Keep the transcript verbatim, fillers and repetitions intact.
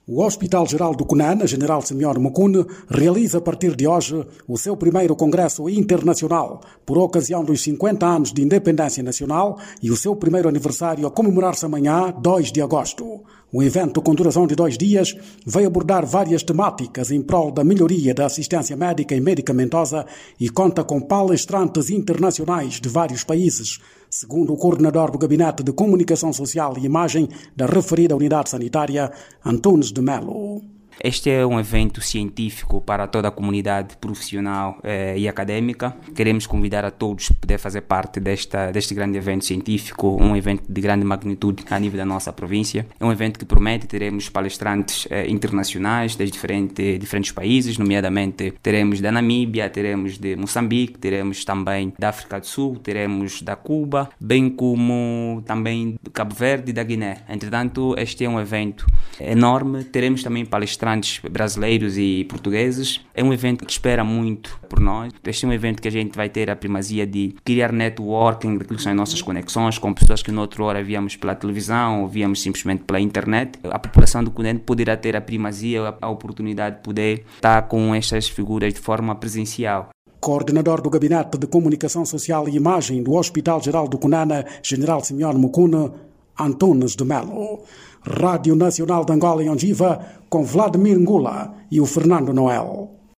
O Hospital Geral do Cunana, General Simeone Mukune, realiza a partir de hoje o seu primeiro Congresso Internacional, por ocasião dos cinquenta anos de independência nacional e o seu primeiro aniversário a comemorar-se amanhã, dois de agosto. O evento, com duração de dois dias, vai abordar várias temáticas em prol da melhoria da assistência médica e medicamentosa e conta com palestrantes internacionais de vários países, segundo o coordenador do Gabinete de Comunicação Social e Imagem da referida unidade sanitária, Antunes de Melo. Este é um evento científico para toda a comunidade profissional eh, e académica. Queremos convidar a todos a poder fazer parte desta, deste grande evento científico, um evento de grande magnitude a nível da nossa província. É um evento que promete, teremos palestrantes eh, internacionais de diferente, diferentes países, nomeadamente teremos da Namíbia, teremos de Moçambique, teremos também da África do Sul, teremos da Cuba, bem como também do Cabo Verde e da Guiné. Entretanto, este é um evento enorme. Teremos também palestrantes brasileiros e portugueses. É um evento que espera muito por nós. Este é um evento que a gente vai ter a primazia de criar networking, daquilo que são as nossas conexões com pessoas que noutra hora víamos pela televisão ou víamos simplesmente pela internet. A população do Cunene poderá ter a primazia, a oportunidade de poder estar com estas figuras de forma presencial. Coordenador do Gabinete de Comunicação Social e Imagem do Hospital Geral do Cunana, General Simeone Mukune, Antunes de Melo. Rádio Nacional de Angola em Ondiva, com Vladimir Ngula e o Fernando Noel.